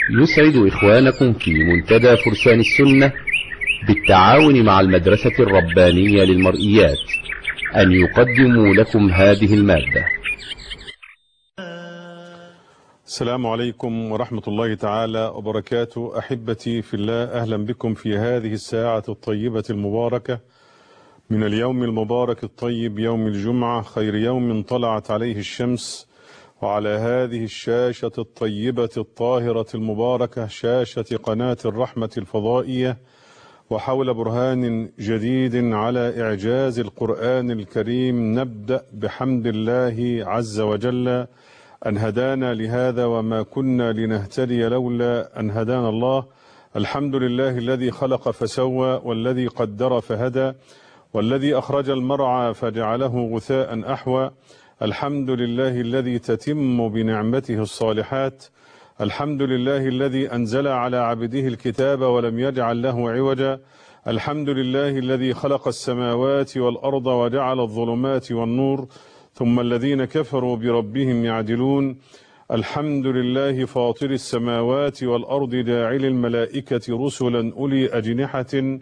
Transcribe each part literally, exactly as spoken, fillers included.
يسعد إخوانكم في منتدى فرسان السنة بالتعاون مع المدرسة الربانية للمرئيات أن يقدموا لكم هذه المادة. السلام عليكم ورحمة الله تعالى وبركاته. أحبتي في الله، أهلا بكم في هذه الساعة الطيبة المباركة من اليوم المبارك الطيب، يوم الجمعة، خير يوم طلعت عليه الشمس، وعلى هذه الشاشة الطيبة الطاهرة المباركة، شاشة قناة الرحمة الفضائية، وحول برهان جديد على إعجاز القرآن الكريم، نبدأ بحمد الله عز وجل أن هدانا لهذا وما كنا لنهتدي لولا أن هدانا الله. الحمد لله الذي خلق فسوى، والذي قدر فهدى، والذي أخرج المرعى فجعله غثاء أحوى. الحمد لله الذي تتم بنعمته الصالحات. الحمد لله الذي أنزل على عبده الكتاب ولم يجعل له عوجا. الحمد لله الذي خلق السماوات والأرض وجعل الظلمات والنور، ثم الذين كفروا بربهم يعدلون. الحمد لله فاطر السماوات والأرض، جاعل الملائكة رسلا أولي أجنحة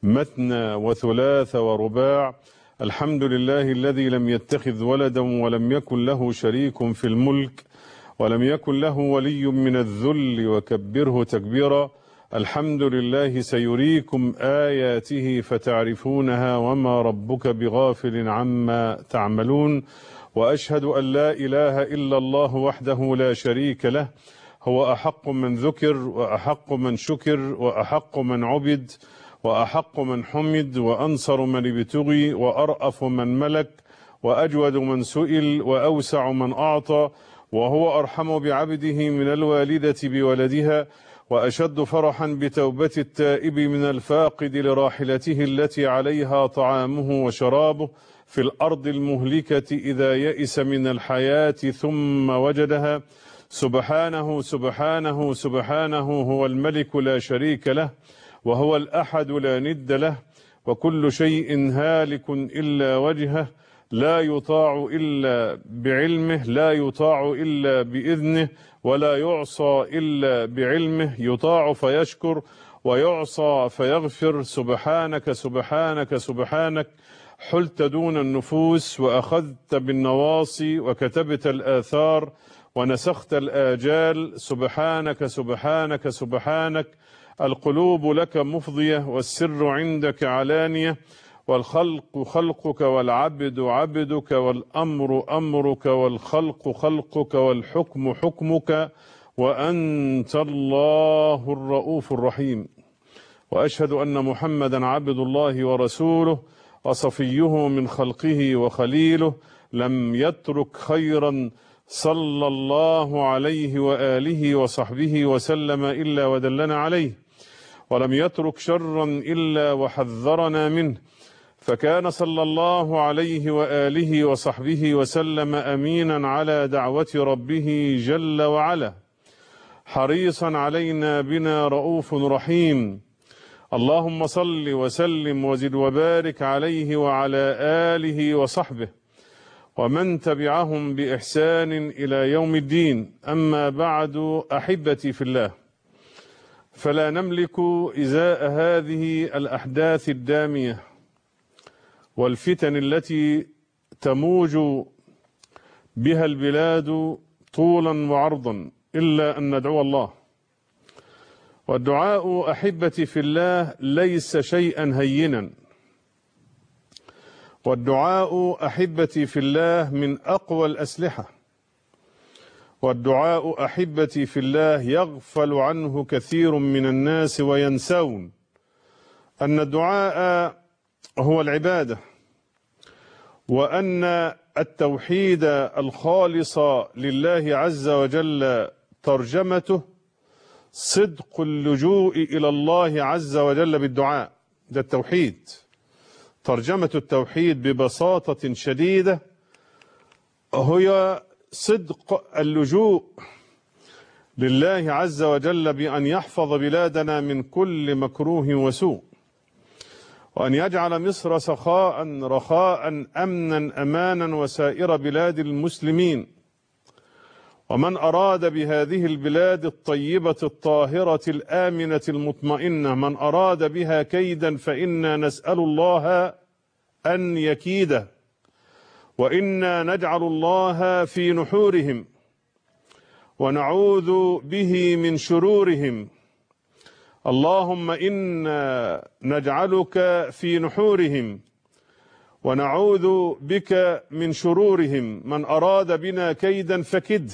مثنى وثلاث ورباع. الحمد لله الذي لم يتخذ ولدا ولم يكن له شريك في الملك ولم يكن له ولي من الذل وكبره تكبيرا. الحمد لله سيريكم آياته فتعرفونها وما ربك بغافل عما تعملون. وأشهد أن لا إله إلا الله وحده لا شريك له، هو أحق من ذكر وأحق من شكر وأحق من عبد وأحق من حمد وأنصر من ابتغي وأرأف من ملك وأجود من سئل وأوسع من أعطى، وهو أرحم بعبده من الوالدة بولدها، وأشد فرحا بتوبة التائب من الفاقد لراحلته التي عليها طعامه وشرابه في الأرض المهلكة إذا يئس من الحياة ثم وجدها. سبحانه سبحانه سبحانه، هو الملك لا شريك له، وهو الأحد لا ند له، وكل شيء هالك إلا وجهه، لا يطاع إلا بعلمه، لا يطاع إلا بإذنه، ولا يعصى إلا بعلمه، يطاع فيشكر ويعصى فيغفر. سبحانك سبحانك سبحانك، حلت دون النفوس وأخذت بالنواصي وكتبت الآثار ونسخت الآجال. سبحانك سبحانك سبحانك، القلوب لك مفضية والسر عندك علانية، والخلق خلقك والعبد عبدك والأمر أمرك والخلق خلقك والحكم حكمك، وأنت الله الرؤوف الرحيم. وأشهد أن محمدا عبد الله ورسوله وصفيه من خلقه وخليله، لم يترك خيرا صلى الله عليه وآله وصحبه وسلم إلا ودلنا عليه، ولم يترك شرا إلا وحذرنا منه، فكان صلى الله عليه وآله وصحبه وسلم أمينا على دعوة ربه جل وعلا، حريصا علينا بنا رؤوف رحيم. اللهم صل وسلم وزد وبارك عليه وعلى آله وصحبه ومن تبعهم بإحسان إلى يوم الدين. أما بعد، أحبتي في الله، فلا نملك إزاء هذه الأحداث الدامية والفتن التي تموج بها البلاد طولا وعرضا إلا أن ندعو الله. والدعاء أحبتي في الله ليس شيئا هينا، والدعاء أحبتي في الله من أقوى الأسلحة، والدعاء أحبتي في الله يغفل عنه كثير من الناس وينسون أن الدعاء هو العبادة، وأن التوحيد الخالص لله عز وجل ترجمته صدق اللجوء إلى الله عز وجل بالدعاء. ده التوحيد، ترجمة التوحيد ببساطة شديدة هي صدق اللجوء لله عز وجل بأن يحفظ بلادنا من كل مكروه وسوء، وأن يجعل مصر سخاء رخاء أمنا أمانا وسائر بلاد المسلمين، ومن أراد بهذه البلاد الطيبة الطاهرة الآمنة المطمئنة من أراد بها كيدا فإنا نسأل الله أن يكيده، وإنا نجعل الله في نحورهم ونعوذ به من شرورهم. اللهم إنا نجعلك في نحورهم ونعوذ بك من شرورهم. من أراد بنا كيدا فكده،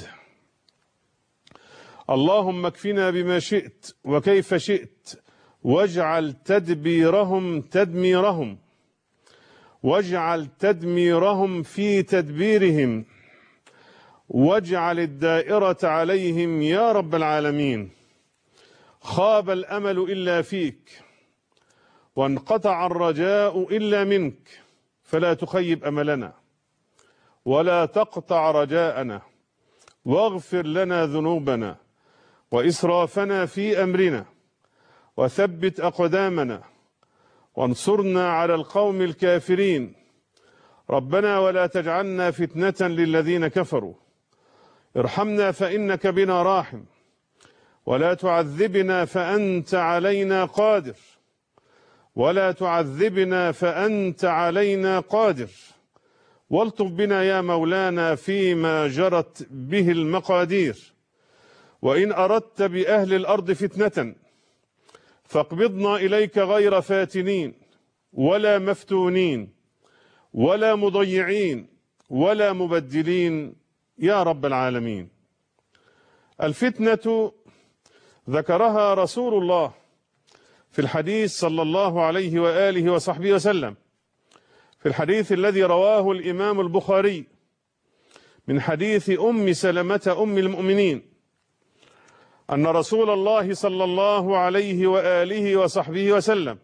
اللهم اكفنا بما شئت وكيف شئت، واجعل تدبيرهم تدميرهم، واجعل تدميرهم في تدبيرهم، واجعل الدائرة عليهم يا رب العالمين. خاب الأمل إلا فيك، وانقطع الرجاء إلا منك، فلا تخيب أملنا ولا تقطع رجاءنا، واغفر لنا ذنوبنا وإسرافنا في أمرنا، وثبت أقدامنا وانصرنا على القوم الكافرين. ربنا ولا تجعلنا فتنة للذين كفروا، ارحمنا فإنك بنا راحم، ولا تعذبنا فأنت علينا قادر، ولا تعذبنا فأنت علينا قادر، والطف بنا يا مولانا فيما جرت به المقادير. وإن أردت بأهل الأرض فتنة فاقبضنا إليك غير فاتنين ولا مفتونين ولا مضيعين ولا مبدلين يا رب العالمين. الفتنة ذكرها رسول الله في الحديث صلى الله عليه وآله وصحبه وسلم، في الحديث الذي رواه الإمام البخاري من حديث أم سلمة أم المؤمنين أن رسول الله صلى الله عليه وآله وصحبه وسلم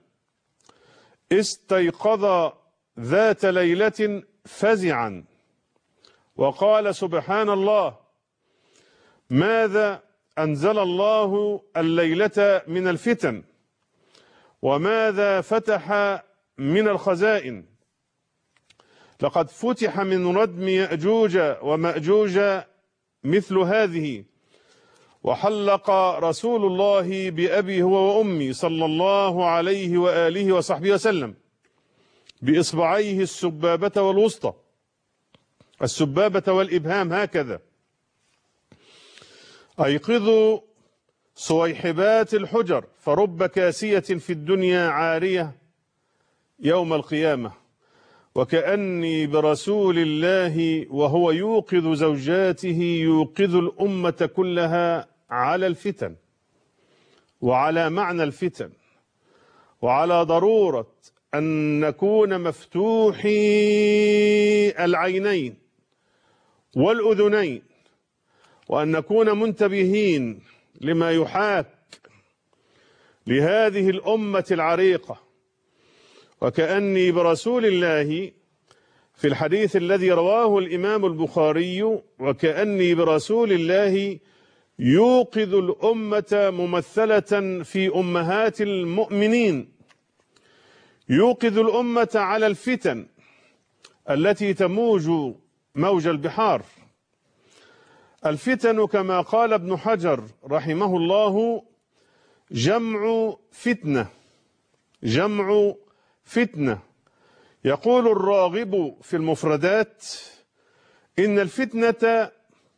استيقظ ذات ليلة فزعا وقال: سبحان الله، ماذا أنزل الله الليلة من الفتن، وماذا فتح من الخزائن؟ لقد فتح من ردم يأجوج ومأجوج مثل هذه، وحلق رسول الله بأبي هو وأمي صلى الله عليه وآله وصحبه وسلم بإصبعيه السبابة والوسطى، السبابة والإبهام هكذا. أيقظوا صويحبات الحجر، فرب كاسية في الدنيا عارية يوم القيامة. وكأني برسول الله وهو يوقظ زوجاته يوقظ الأمة كلها على الفتن، وعلى معنى الفتن، وعلى ضرورة أن نكون مفتوحي العينين والأذنين، وأن نكون منتبهين لما يحاك لهذه الأمة العريقة. وكأني برسول الله في الحديث الذي رواه الإمام البخاري: وكأني برسول الله يوقظ الأمة ممثلة في أمهات المؤمنين، يوقظ الأمة على الفتن التي تموج موج البحار. الفتن كما قال ابن حجر رحمه الله جمع فتنة، جمع فتنة. يقول الراغب في المفردات: إن الفتنة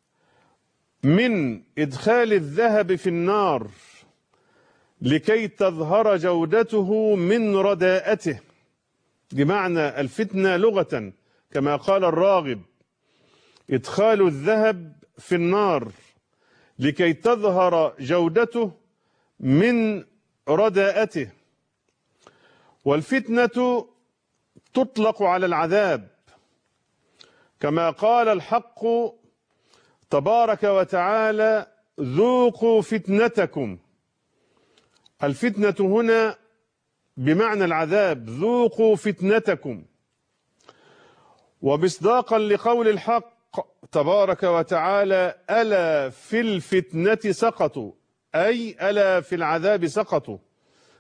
من إدخال الذهب في النار لكي تظهر جودته من رداءته. بمعنى الفتنة لغة كما قال الراغب إدخال الذهب في النار لكي تظهر جودته من رداءته. والفتنة تطلق على العذاب كما قال الحق تبارك وتعالى: ذوقوا فتنتكم. الفتنة هنا بمعنى العذاب، ذوقوا فتنتكم. ومصداقا لقول الحق تبارك وتعالى: ألا في الفتنة سقطوا، أي ألا في العذاب سقطوا.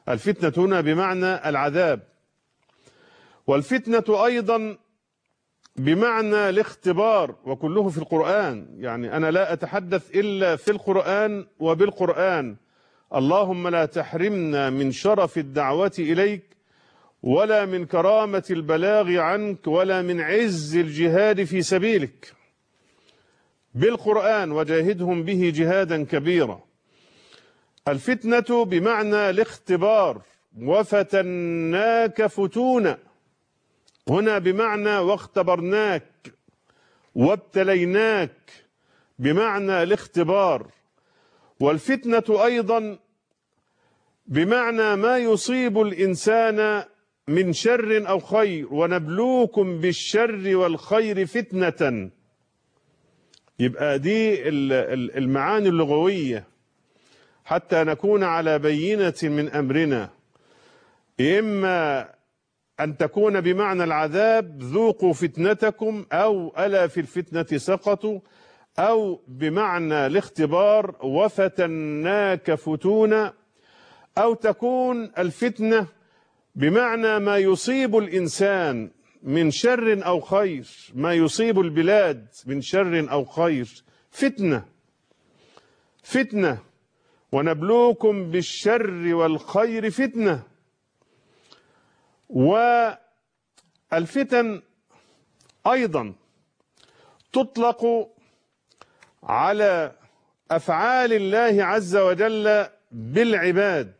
الفتنة هنا بمعنى العذاب. والفتنة أيضا بمعنى الاختبار، وكله في القرآن. يعني أنا لا أتحدث إلا في القرآن وبالقرآن. اللهم لا تحرمنا من شرف الدعوة إليك، ولا من كرامة البلاغ عنك، ولا من عز الجهاد في سبيلك. بالقرآن وجاهدهم به جهادا كبيرا. الفتنة بمعنى الاختبار، وفتناك فتونا، هنا بمعنى واختبرناك وابتليناك، بمعنى الاختبار. والفتنة أيضا بمعنى ما يصيب الإنسان من شر أو خير، ونبلوكم بالشر والخير فتنة. يبقى دي المعاني اللغوية حتى نكون على بينة من أمرنا. إما أن تكون بمعنى العذاب، ذوقوا فتنتكم، أو ألا في الفتنة سقطوا، أو بمعنى الاختبار وفتناك فتونا، أو تكون الفتنة بمعنى ما يصيب الإنسان من شر أو خير، ما يصيب البلاد من شر أو خير، فتنة فتنة. ونبلوكم بالشر والخير فتنة. والفتن أيضا تطلق على أفعال الله عز وجل بالعباد،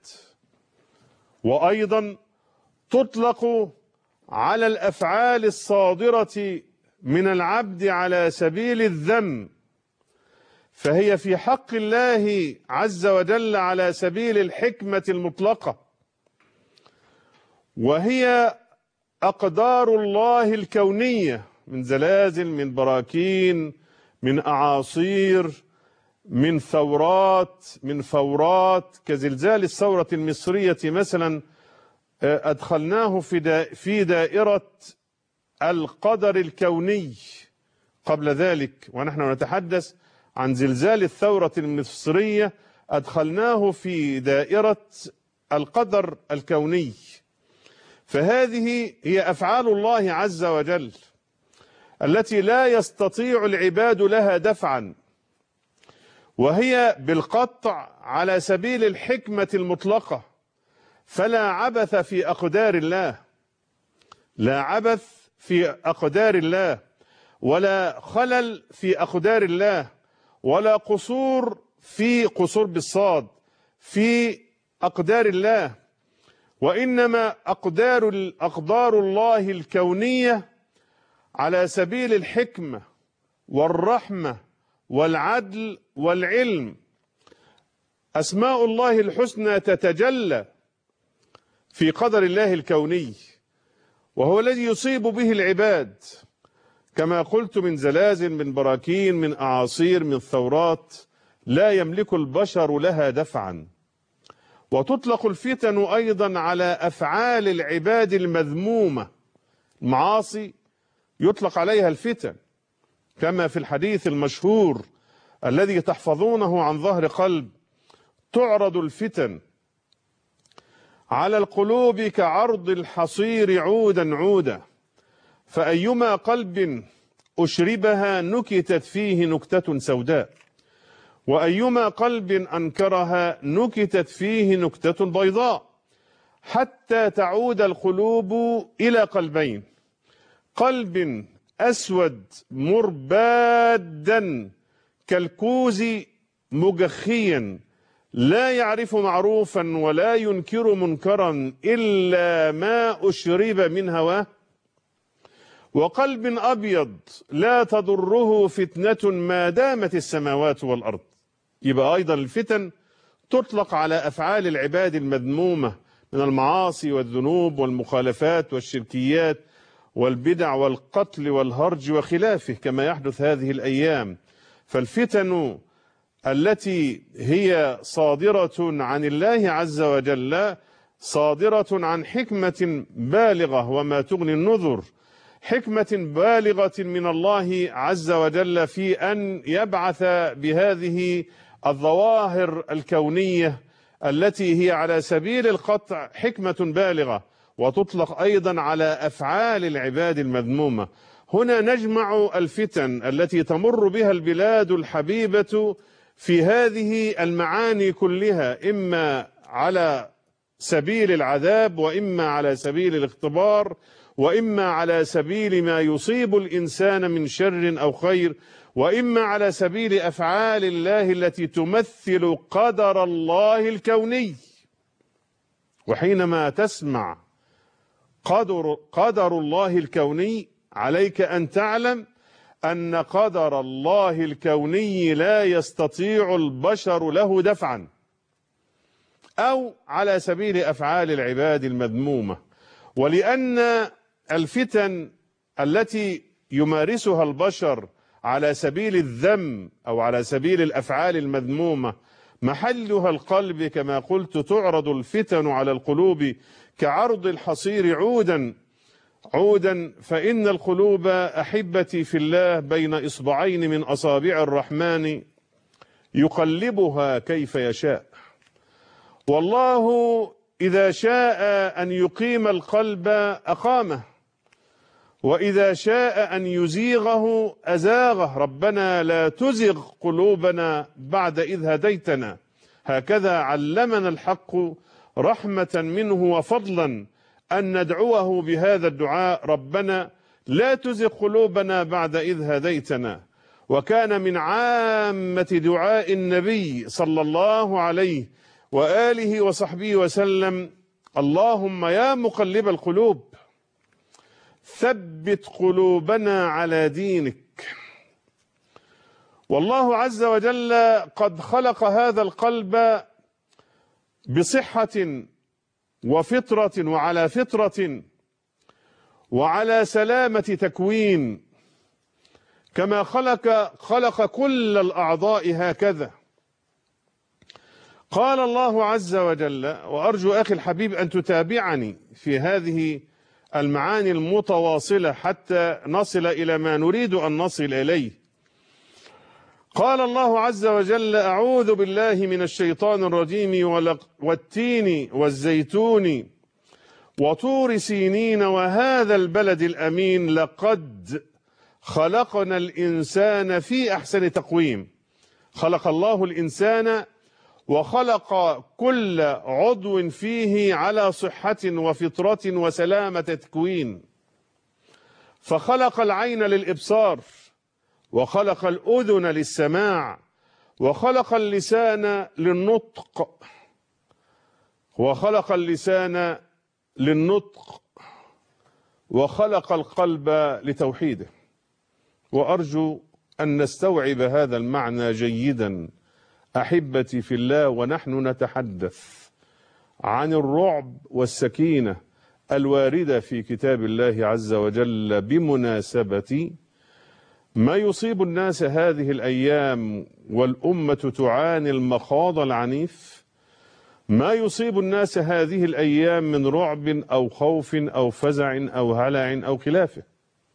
وأيضا تطلق على الأفعال الصادرة من العبد على سبيل الذم، فهي في حق الله عز وجل على سبيل الحكمة المطلقة، وهي أقدار الله الكونية من زلازل، من براكين، من أعاصير، من ثورات، من فورات، كزلزال الثورة المصرية مثلا، أدخلناه في في دائرة القدر الكوني قبل ذلك، ونحن نتحدث عن زلزال الثورة المصرية أدخلناه في دائرة القدر الكوني. فهذه هي أفعال الله عز وجل التي لا يستطيع العباد لها دفعا، وهي بالقطع على سبيل الحكمة المطلقة. فلا عبث في أقدار الله، لا عبث في أقدار الله، ولا خلل في أقدار الله، ولا قصور في قصور بالصاد في أقدار الله، وإنما أقدار أقدار الله الكونية على سبيل الحكمة والرحمة والعدل والعلم. أسماء الله الحسنى تتجلى في قدر الله الكوني، وهو الذي يصيب به العباد كما قلت من زلازل، من براكين، من أعاصير، من ثورات لا يملك البشر لها دفعا. وتطلق الفتن أيضا على أفعال العباد المذمومة، المعاصي يطلق عليها الفتن، كما في الحديث المشهور الذي تحفظونه عن ظهر قلب: تعرض الفتن على القلوب كعرض الحصير عودا عودا، فأيما قلب أشربها نكتت فيه نكتة سوداء، وأيما قلب أنكرها نكتت فيه نكتة بيضاء، حتى تعود القلوب إلى قلبين: قلب أسود مربادا كالكوز مجخيا لا يعرف معروفا ولا ينكر منكرا إلا ما أشرب من هواه، وقلب أبيض لا تضره فتنة ما دامت السماوات والأرض. يبقى أيضا الفتن تطلق على أفعال العباد المذمومة من المعاصي والذنوب والمخالفات والشركيات والبدع والقتل والهرج وخلافه كما يحدث هذه الأيام. فالفتن التي هي صادرة عن الله عز وجل صادرة عن حكمة بالغة، وما تغني النذر، حكمة بالغة من الله عز وجل في أن يبعث بهذه الظواهر الكونية التي هي على سبيل القطع حكمة بالغة. وتطلق أيضا على أفعال العباد المذمومة. هنا نجمع الفتن التي تمر بها البلاد الحبيبة في هذه المعاني كلها، إما على سبيل العذاب، وإما على سبيل الاختبار، وإما على سبيل ما يصيب الإنسان من شر أو خير، وإما على سبيل أفعال الله التي تمثل قدر الله الكوني. وحينما تسمع قدر, قدر الله الكوني عليك أن تعلم أن قدر الله الكوني لا يستطيع البشر له دفعا، أو على سبيل أفعال العباد المذمومة. ولأن الفتن التي يمارسها البشر على سبيل الذم أو على سبيل الأفعال المذمومة محلها القلب، كما قلت تعرض الفتن على القلوب كعرض الحصير عودا عودا، فإن القلوب أحبتي في الله بين إصبعين من أصابع الرحمن يقلبها كيف يشاء. والله إذا شاء أن يقيم القلب أقامه، وإذا شاء أن يزيغه أزاغه. ربنا لا تزغ قلوبنا بعد إذ هديتنا، هكذا علمنا الحق رحمة منه وفضلا أن ندعوه بهذا الدعاء: ربنا لا تزغ قلوبنا بعد إذ هديتنا. وكان من عامة دعاء النبي صلى الله عليه وآله وصحبه وسلم: اللهم يا مقلب القلوب ثبت قلوبنا على دينك. والله عز وجل قد خلق هذا القلب بصحة وفطرة وعلى فطرة وعلى سلامة تكوين، كما خلق خلق كل الأعضاء هكذا. قال الله عز وجل، وأرجو أخي الحبيب أن تتابعني في هذه المعاني المتواصلة حتى نصل إلى ما نريد أن نصل إليه. قال الله عز وجل: أعوذ بالله من الشيطان الرجيم، والتين والزيتون وطور سينين وهذا البلد الأمين لقد خلقنا الإنسان في أحسن تقويم. خلق الله الإنسان وخلق كل عضو فيه على صحة وفطرة وسلامة تكوين، فخلق العين للإبصار، وخلق الأذن للسماع، وخلق اللسان للنطق وخلق اللسان للنطق وخلق القلب لتوحيده. وأرجو أن نستوعب هذا المعنى جيدا أحبتي في الله ونحن نتحدث عن الرعب والسكينة الواردة في كتاب الله عز وجل بمناسبة ما يصيب الناس هذه الأيام، والأمة تعاني المخاض العنيف. ما يصيب الناس هذه الأيام من رعب أو خوف أو فزع أو هلع أو خلافه.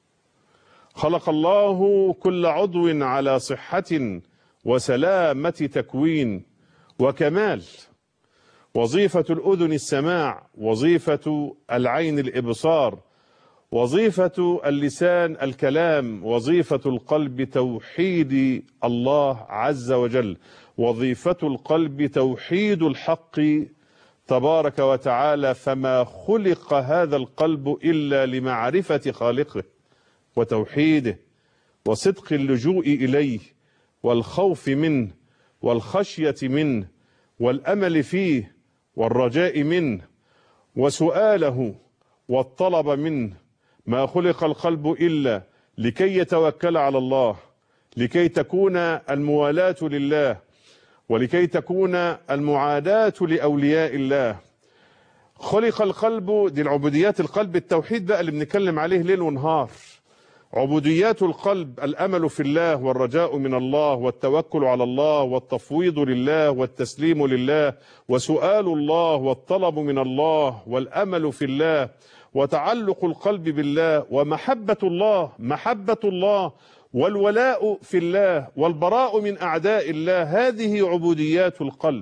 خلق الله كل عضو على صحة وسلامة تكوين وكمال. وظيفة الأذن السماع، وظيفة العين الإبصار، وظيفة اللسان الكلام، وظيفة القلب توحيد الله عز وجل، وظيفة القلب توحيد الحق تبارك وتعالى. فما خلق هذا القلب إلا لمعرفة خالقه وتوحيده وصدق اللجوء إليه والخوف منه والخشية منه والأمل فيه والرجاء منه وسؤاله والطلب منه. ما خلق القلب إلا لكي يتوكل على الله، لكي تكون الموالاة لله، ولكي تكون المعاداة لأولياء الله. خلق القلب، دي العبوديات القلب، التوحيد بقى اللي بنتكلم عليه ليل ونهار. عبوديات القلب: الأمل في الله، والرجاء من الله، والتوكل على الله، والتفويض لله، والتسليم لله، وسؤال الله، والطلب من الله، والأمل في الله، وتعلق القلب بالله، ومحبة الله، محبة الله، والولاء في الله، والبراء من أعداء الله. هذه عبوديات القلب.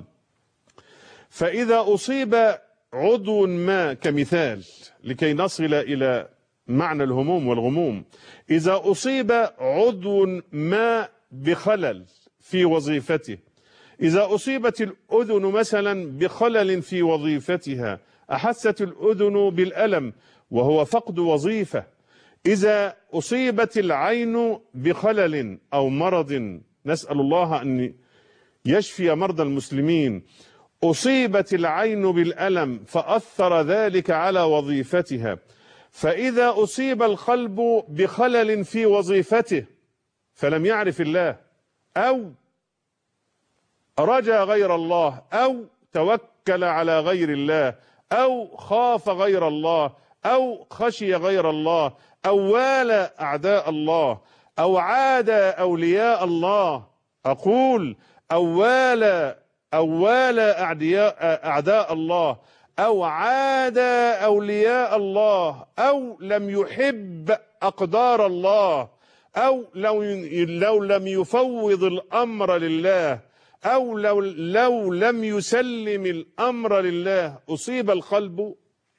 فإذا أصيب عضو ما كمثال، لكي نصل إلى معنى الهموم والغموم. إذا أصيب عضو ما بخلل في وظيفته، إذا أصيبت الأذن مثلا بخلل في وظيفتها، أحست الأذن بالألم وهو فقد وظيفة. إذا أصيبت العين بخلل أو مرض، نسأل الله أن يشفي مرضى المسلمين، أصيبت العين بالألم فأثر ذلك على وظيفتها. فإذا أصيب القلب بخلل في وظيفته فلم يعرف الله، أو رجا غير الله، أو توكل على غير الله، أو خاف غير الله، أو خشي غير الله، أو والى أعداء الله، أو عاد أولياء الله، أقول أو والى أو والى أعداء الله، أو عاد أولياء الله، أو لم يحب أقدار الله، أو لو لو لم يفوض الأمر لله، أو لو لو لم يسلم الأمر لله، أصيب القلب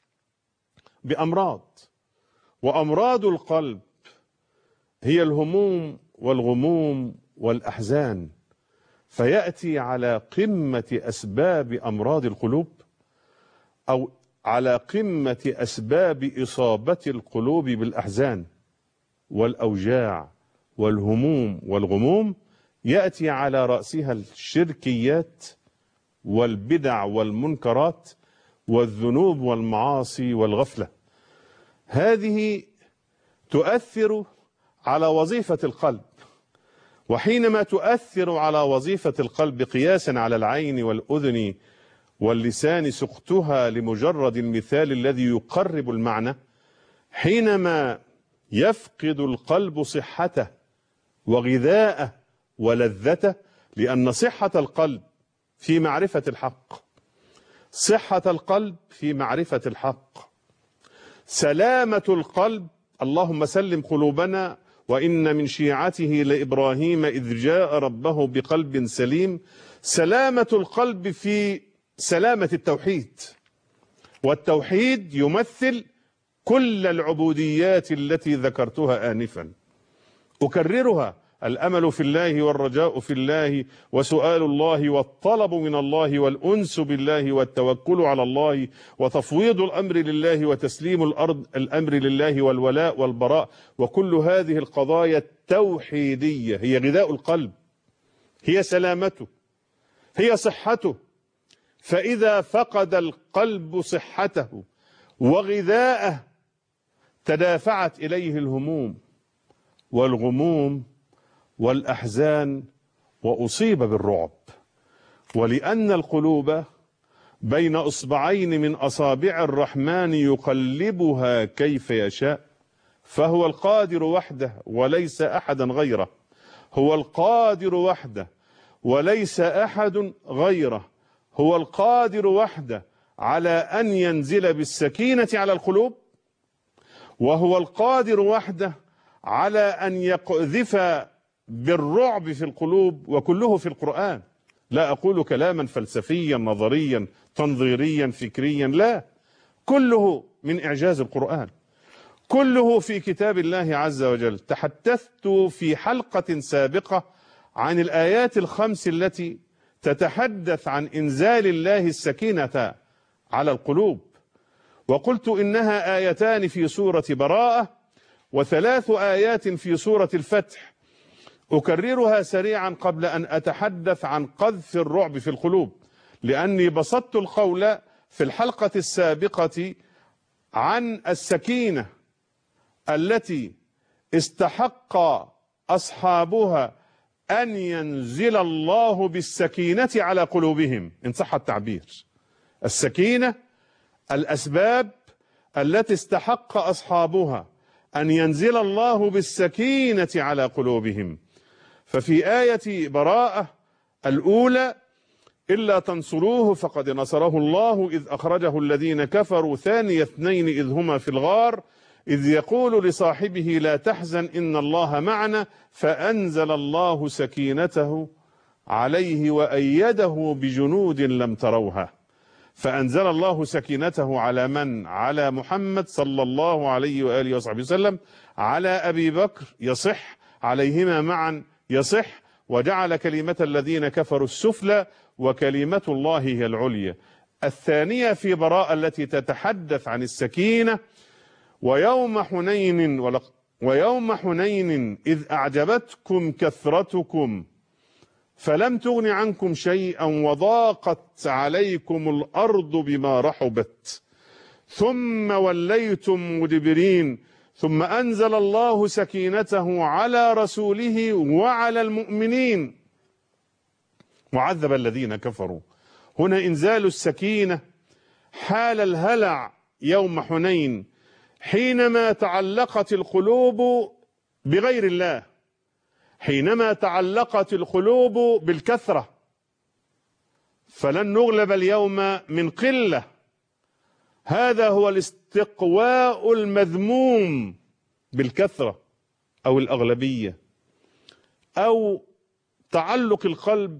بأمراض. وأمراض القلب هي الهموم والغموم والأحزان. فيأتي على قمة أسباب أمراض القلوب، أو على قمة أسباب إصابة القلوب بالأحزان والأوجاع والهموم والغموم، يأتي على رأسها الشركيات والبدع والمنكرات والذنوب والمعاصي والغفلة. هذه تؤثر على وظيفة القلب، وحينما تؤثر على وظيفة القلب قياسا على العين والأذن واللسان سقتها لمجرد المثال الذي يقرب المعنى، حينما يفقد القلب صحته وغذاءه ولذته، لأن صحة القلب في معرفة الحق، صحة القلب في معرفة الحق، سلامة القلب، اللهم سلم قلوبنا، وإن من شيعته لإبراهيم إذ جاء ربه بقلب سليم. سلامة القلب في سلامة التوحيد، والتوحيد يمثل كل العبوديات التي ذكرتها آنفا. أكررها: الأمل في الله والرجاء في الله وسؤال الله والطلب من الله والأنس بالله والتوكل على الله وتفويض الأمر لله وتسليم الأرض الأمر لله والولاء والبراء. وكل هذه القضايا التوحيدية هي غذاء القلب، هي سلامته، هي صحته. فإذا فقد القلب صحته وغذاءه تدافعت إليه الهموم والغموم والأحزان وأصيب بالرعب. ولأن القلوب بين أصبعين من أصابع الرحمن يقلبها كيف يشاء، فهو القادر وحده وليس أحدا غيره، هو القادر وحده وليس أحد غيره، هو القادر وحده على أن ينزل بالسكينة على القلوب، وهو القادر وحده على أن يقذف بالرعب في القلوب، وكله في القرآن. لا أقول كلاما فلسفيا نظريا تنظيريا فكريا، لا، كله من إعجاز القرآن، كله في كتاب الله عز وجل. تحدثت في حلقة سابقة عن الآيات الخمس التي تتحدث عن إنزال الله السكينة على القلوب، وقلت إنها آيتان في سورة براءة وثلاث آيات في سورة الفتح. أكررها سريعا قبل أن أتحدث عن قذف الرعب في القلوب، لأني بسطت القول في الحلقة السابقة عن السكينة التي استحق أصحابها أن ينزل الله بالسكينة على قلوبهم إن صح التعبير. السكينة، الأسباب التي استحق أصحابها أن ينزل الله بالسكينة على قلوبهم. ففي آية براءة الأولى: إلا تنصروه فقد نصره الله إذ أخرجه الذين كفروا ثاني اثنين إذ هما في الغار إذ يقول لصاحبه لا تحزن إن الله معنا فأنزل الله سكينته عليه وأيده بجنود لم تروها. فأنزل الله سكينته على من؟ على محمد صلى الله عليه وآله وصحبه وسلم، على أبي بكر يصح، عليهما معا يصح، وجعل كلمة الذين كفروا السفلى وكلمة الله هي العليا. الثانية في براءة التي تتحدث عن السكينة: ويوم حنين ويوم حنين إذ أعجبتكم كثرتكم فلم تغن عنكم شيئا وضاقت عليكم الأرض بما رحبت ثم وليتم مدبرين ثم أنزل الله سكينته على رسوله وعلى المؤمنين وعذب الذين كفروا. هنا إنزال السكينة حال الهلع يوم حنين، حينما تعلقت القلوب بغير الله، حينما تعلقت القلوب بالكثرة، فلن نغلب اليوم من قلة. هذا هو الاستقواء المذموم بالكثرة أو الأغلبية، أو تعلق القلب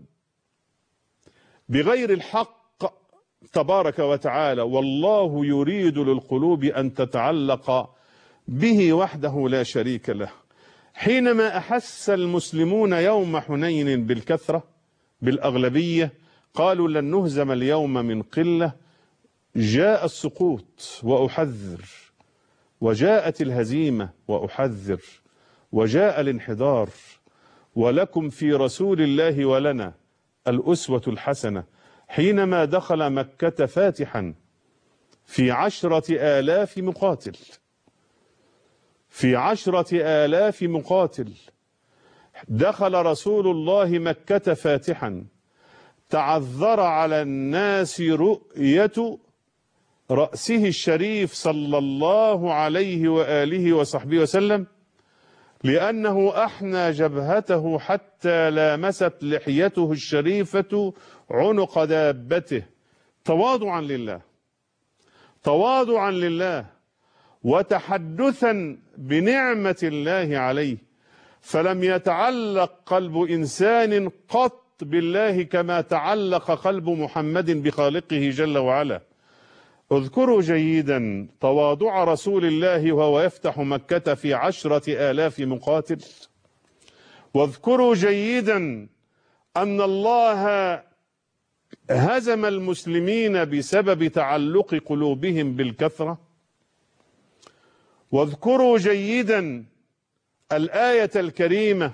بغير الحق تبارك وتعالى. والله يريد للقلوب أن تتعلق به وحده لا شريك له. حينما أحس المسلمون يوم حنين بالكثرة بالأغلبية قالوا لن نهزم اليوم من قلة، جاء السقوط وأحذر، وجاءت الهزيمة وأحذر، وجاء الانحدار. ولكم في رسول الله ولنا الأسوة الحسنة حينما دخل مكة فاتحا في عشرة آلاف مقاتل، في عشرة آلاف مقاتل دخل رسول الله مكة فاتحا، تعذر على الناس رؤية رأسه الشريف صلى الله عليه وآله وصحبه وسلم، لأنه أحنى جبهته حتى لامست لحيته الشريفة عنق دابته، تواضعا لله، تواضعا لله وتحدثا بنعمة الله عليه. فلم يتعلق قلب إنسان قط بالله كما تعلق قلب محمد بخالقه جل وعلا. اذكروا جيدا تواضع رسول الله وهو يفتح مكة في عشرة آلاف مقاتل، واذكروا جيدا أن الله هزم المسلمين بسبب تعلق قلوبهم بالكثرة، واذكروا جيدا الآية الكريمة: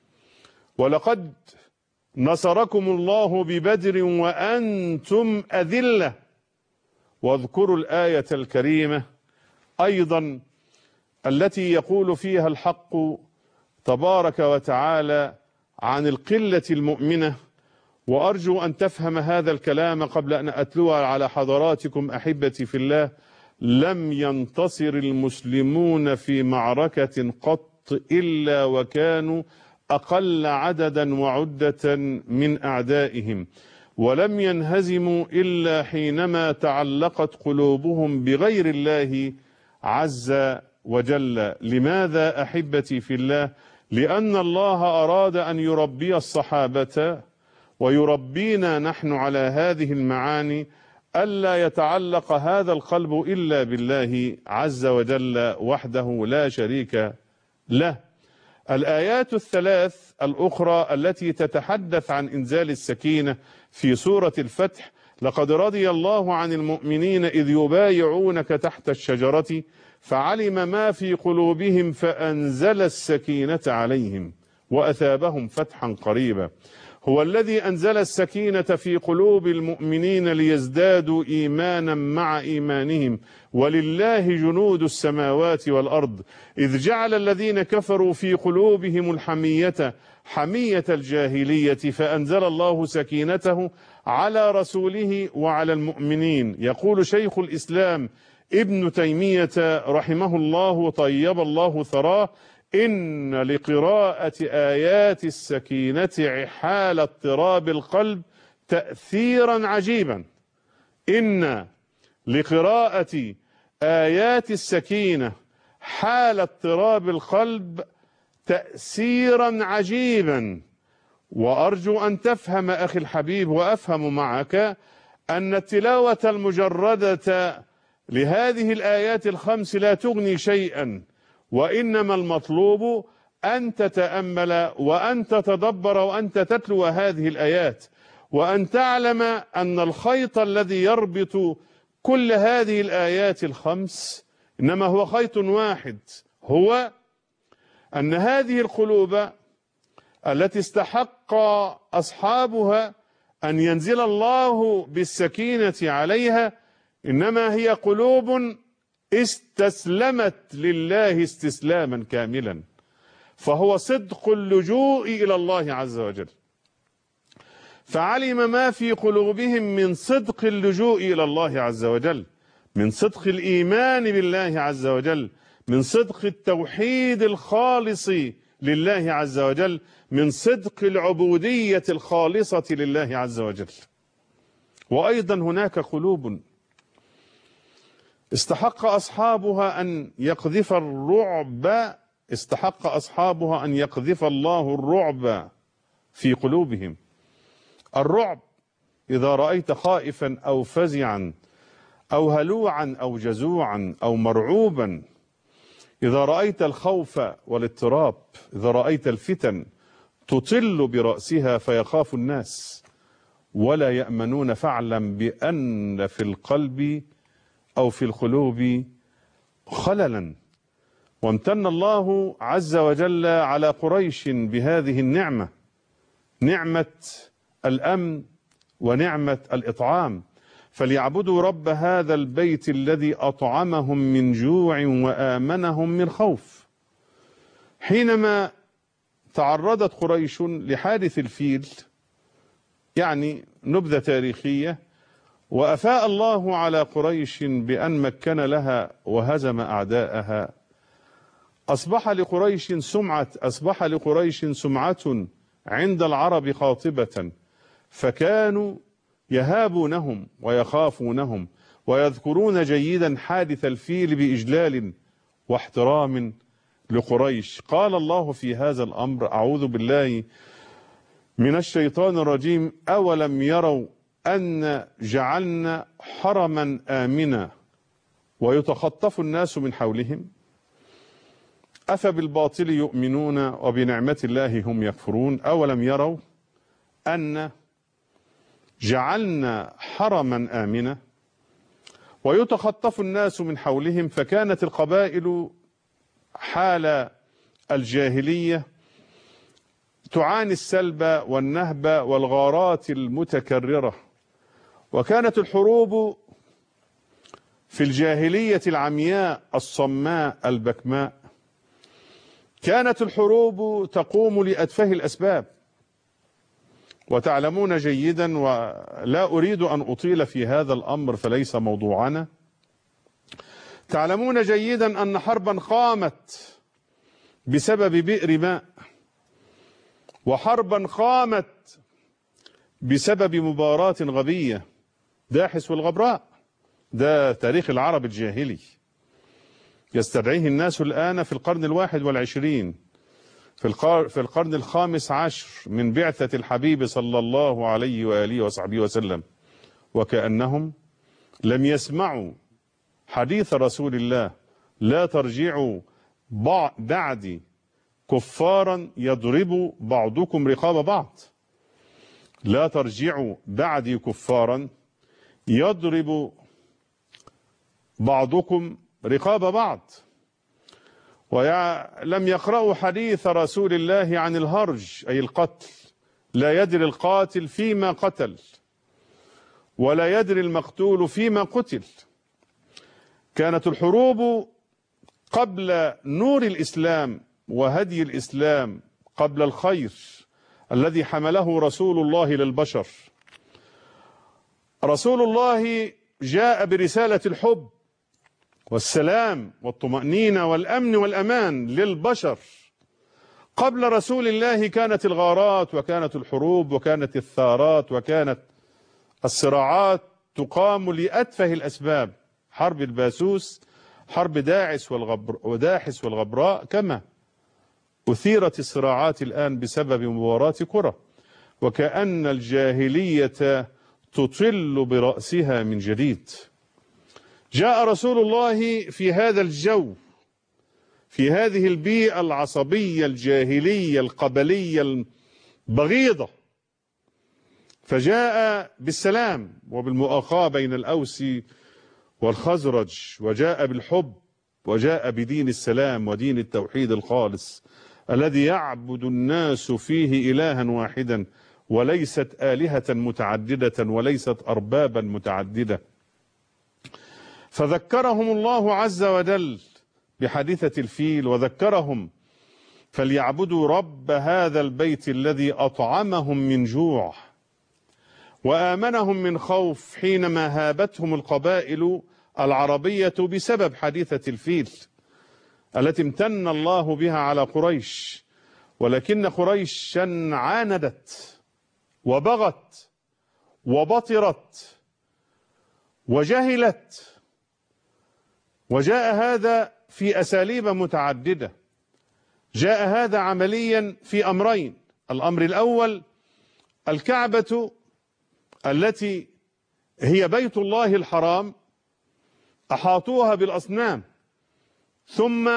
ولقد نصركم الله ببدر وأنتم أذلة. واذكروا الآية الكريمة أيضا التي يقول فيها الحق تبارك وتعالى عن القلة المؤمنة. وأرجو أن تفهم هذا الكلام قبل أن أتلوه على حضراتكم أحبتي في الله. لم ينتصر المسلمون في معركة قط إلا وكانوا أقل عددا وعدة من أعدائهم، ولم ينهزموا إلا حينما تعلقت قلوبهم بغير الله عز وجل. لماذا أحبتي في الله؟ لأن الله أراد أن يربي الصحابة ويربينا نحن على هذه المعاني، ألا يتعلق هذا القلب إلا بالله عز وجل وحده لا شريك له. الآيات الثلاث الأخرى التي تتحدث عن إنزال السكينة في سورة الفتح: لقد رضي الله عن المؤمنين إذ يبايعونك تحت الشجرة فعلم ما في قلوبهم فأنزل السكينة عليهم وأثابهم فتحا قريبا. هو الذي أنزل السكينة في قلوب المؤمنين ليزدادوا إيمانا مع إيمانهم ولله جنود السماوات والأرض، إذ جعل الذين كفروا في قلوبهم الحمية حمية الجاهلية فأنزل الله سكينته على رسوله وعلى المؤمنين. يقول شيخ الإسلام ابن تيمية رحمه الله طيب الله ثراه: إن لقراءة آيات السكينة حال اضطراب القلب تأثيرا عجيبا. إن لقراءة آيات السكينة حال اضطراب القلب تأثيرا عجيبا. وأرجو أن تفهم أخي الحبيب وأفهم معك أن التلاوة المجردة لهذه الآيات الخمس لا تغني شيئا، وإنما المطلوب أن تتأمل وأن تتدبر وأن تتلو هذه الآيات، وأن تعلم أن الخيط الذي يربط كل هذه الآيات الخمس إنما هو خيط واحد، هو أن هذه القلوب التي استحق أصحابها أن ينزل الله بالسكينة عليها إنما هي قلوب استسلمت لله استسلاما كاملا، فهو صدق اللجوء إلى الله عز وجل، فعلم ما في قلوبهم من صدق اللجوء إلى الله عز وجل، من صدق الإيمان بالله عز وجل، من صدق التوحيد الخالص لله عز وجل، من صدق العبودية الخالصة لله عز وجل. وأيضا هناك قلوب استحق أصحابها أن يقذف الرعب استحق أصحابها أن يقذف الله الرعب في قلوبهم. الرعب إذا رأيت خائفا أو فزعا أو هلوعا أو جزوعا أو مرعوبا، إذا رأيت الخوف والاضطراب، إذا رأيت الفتن تطل برأسها فيخاف الناس ولا يأمنون، فاعلم بأن في القلب أو في القلوب خللا. وامتن الله عز وجل على قريش بهذه النعمة، نعمة الأمن ونعمة الإطعام، فليعبدوا رب هذا البيت الذي أطعمهم من جوع وآمنهم من خوف. حينما تعرضت قريش لحادث الفيل، يعني نبذة تاريخية، وأفاء الله على قريش بأن مكن لها وهزم أعداءها، أصبح لقريش سمعة أصبح لقريش سمعة عند العرب قاطبة، فكانوا يهابونهم ويخافونهم ويذكرون جيدا حادث الفيل بإجلال واحترام لقريش. قال الله في هذا الأمر: أعوذ بالله من الشيطان الرجيم: أولم يروا أن جعلنا حرما آمنا ويتخطف الناس من حولهم أفبالباطل يؤمنون وبنعمة الله هم يكفرون. أولم يروا أن جعلنا حرما آمنا ويتخطف الناس من حولهم. فكانت القبائل حال الجاهلية تعاني السلب والنهب والغارات المتكررة، وكانت الحروب في الجاهلية العمياء الصماء البكماء، كانت الحروب تقوم لأتفه الأسباب. وتعلمون جيدا، ولا أريد أن أطيل في هذا الأمر فليس موضوعنا، تعلمون جيدا أن حربا قامت بسبب بئر ماء، وحربا قامت بسبب مباراة غبية، داحس والغبراء. ده تاريخ العرب الجاهلي يستدعيه الناس الآن في القرن الواحد والعشرين، في القرن الخامس عشر من بعثة الحبيب صلى الله عليه وآله وصحبه وسلم، وكأنهم لم يسمعوا حديث رسول الله: لا ترجعوا بعدي كفارا يضرب بعضكم رقاب بعض. لا ترجعوا بعدي كفارا يضرب بعضكم رقاب بعض. ولم يقرأوا حديث رسول الله عن الهرج أي القتل، لا يدري القاتل فيما قتل ولا يدري المقتول فيما قتل. كانت الحروب قبل نور الإسلام وهدي الإسلام، قبل الخير الذي حمله رسول الله للبشر. رسول الله جاء برسالة الحب والسلام والطمأنينة والأمن والأمان للبشر. قبل رسول الله كانت الغارات وكانت الحروب وكانت الثارات وكانت الصراعات تقام لأتفه الأسباب، حرب الباسوس، حرب داعس والغبر وداحس والغبراء، كما أثيرت الصراعات الآن بسبب مباراة كرة. وكأن الجاهلية تطل برأسها من جديد. جاء رسول الله في هذا الجو، في هذه البيئة العصبية الجاهلية القبلية البغيضة، فجاء بالسلام وبالمؤاخاة بين الأوس والخزرج، وجاء بالحب، وجاء بدين السلام ودين التوحيد الخالص الذي يعبد الناس فيه إلها واحدا، وليست آلهة متعددة، وليست أربابا متعددة. فذكرهم الله عز وجل بحادثة الفيل، وذكرهم فليعبدوا رب هذا البيت الذي أطعمهم من جوع وآمنهم من خوف، حينما هابتهم القبائل العربية بسبب حادثة الفيل التي امتن الله بها على قريش. ولكن قريشا عاندت وبغت وبطرت وجهلت، وجاء هذا في أساليب متعددة. جاء هذا عمليا في أمرين: الأمر الأول الكعبة التي هي بيت الله الحرام أحاطوها بالأصنام، ثم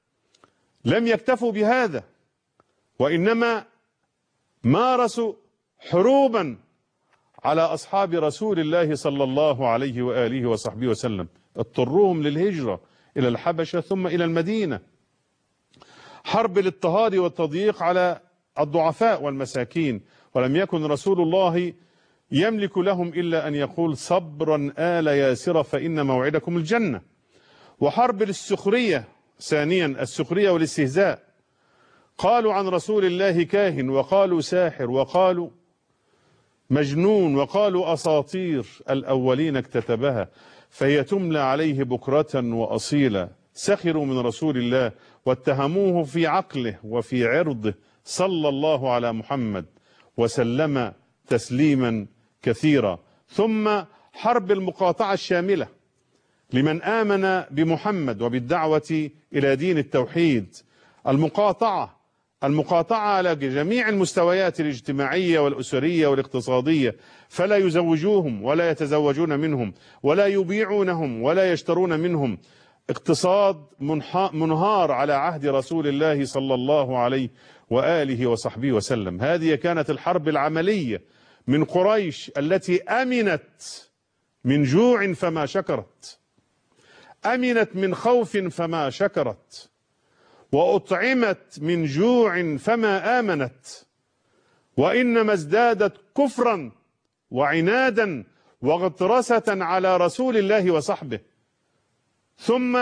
لم يكتفوا بهذا، وإنما مارسوا حروبا على أصحاب رسول الله صلى الله عليه وآله وصحبه وسلم، اضطروهم للهجرة إلى الحبشة ثم إلى المدينة. حرب الاضطهاد والتضييق على الضعفاء والمساكين، ولم يكن رسول الله يملك لهم إلا أن يقول: صبرا آل ياسر فإن موعدكم الجنة. وحرب السخرية ثانيا، السخرية والاستهزاء، قالوا عن رسول الله كاهن، وقالوا ساحر، وقالوا مجنون، وقالوا أساطير الأولين اكتتبها، فهي تملى عليه بكرة وأصيلا. سخروا من رسول الله واتهموه في عقله وفي عرضه، صلى الله على محمد وسلم تسليما كثيرا. ثم حرب المقاطعة الشاملة لمن آمن بمحمد وبالدعوة إلى دين التوحيد، المقاطعة المقاطعة على جميع المستويات الاجتماعية والأسرية والاقتصادية، فلا يزوجوهم ولا يتزوجون منهم ولا يبيعونهم ولا يشترون منهم. اقتصاد منهار على عهد رسول الله صلى الله عليه وآله وصحبه وسلم. هذه كانت الحرب العملية من قريش التي أمنت من جوع فما شكرت، أمنت من خوف فما شكرت، وأطعمت من جوع فما آمنت، وإنما ازدادت كفرا وعنادا وغطرسة على رسول الله وصحبه. ثم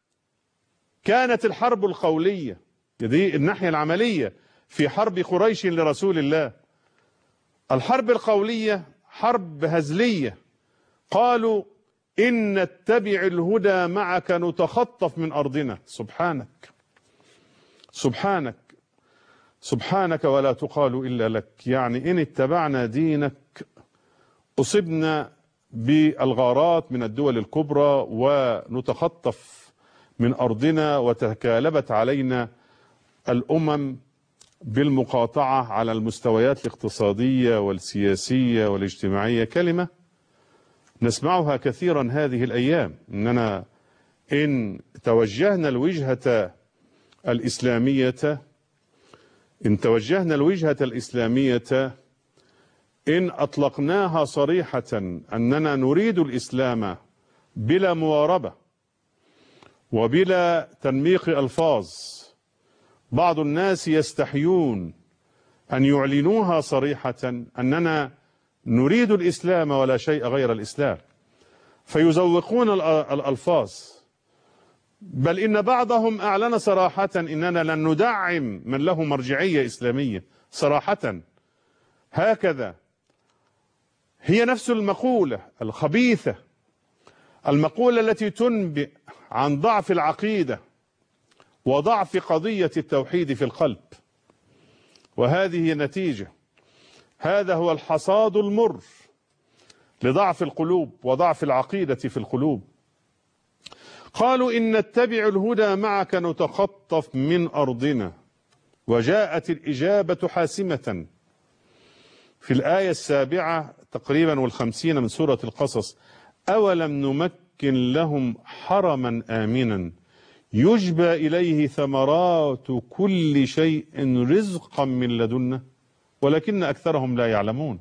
كانت الحرب القولية، دي الناحية العملية في حرب قريش لرسول الله. الحرب القولية حرب هزلية، قالوا: إن نتبع الهدى معك نتخطف من أرضنا. سبحانك سبحانك سبحانك ولا تقال إلا لك، يعني إن اتبعنا دينك أصبنا بالغارات من الدول الكبرى ونتخطف من أرضنا، وتكالبت علينا الأمم بالمقاطعة على المستويات الاقتصادية والسياسية والاجتماعية. كلمة نسمعها كثيرا هذه الأيام، إننا إن توجهنا الوجهة الإسلامية إن توجهنا الوجهة الإسلامية إن أطلقناها صريحة أننا نريد الإسلام بلا مواربة وبلا تنميق ألفاظ، بعض الناس يستحيون أن يعلنوها صريحة أننا نريد الإسلام ولا شيء غير الإسلام، فيزوقون الألفاظ. بل إن بعضهم أعلن صراحة إننا لن ندعم من له مرجعية إسلامية صراحة. هكذا هي نفس المقولة الخبيثة، المقولة التي تنبئ عن ضعف العقيدة وضعف قضية التوحيد في القلب. وهذه هي النتيجة، هذا هو الحصاد المر لضعف القلوب وضعف العقيدة في القلوب. قالوا: إن نتبع الهدى معك نتخطف من أرضنا. وجاءت الإجابة حاسمة، في الآية السابعة تقريبا والخمسين من سورة القصص: أولم نمكن لهم حرما آمنا يجبى إليه ثمرات كل شيء رزقا من لدنا ولكن أكثرهم لا يعلمون.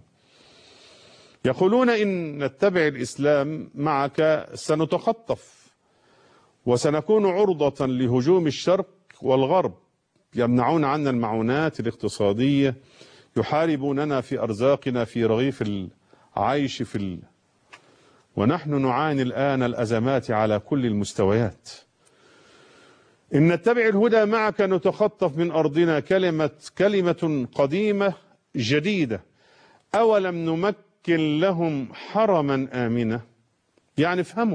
يقولون إن نتبع الإسلام معك سنتخطف وسنكون عرضة لهجوم الشرق والغرب، يمنعون عنا المعونات الاقتصادية، يحاربوننا في أرزاقنا، في رغيف العيش في ال... ونحن نعاني الآن الأزمات على كل المستويات. إن نتبع الهدى معك نتخطف من أرضنا. كلمة كلمة قديمة جديدة. أولم نمكن لهم حرما آمنا، يعني افهموا